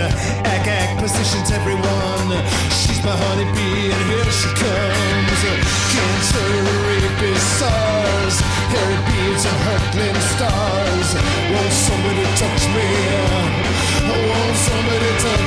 Positions everyone. She's my honeybee and here she comes. Cancer, rapist, SARS, hairy beads and hurtling stars. Won't somebody touch me? Won't somebody touch me?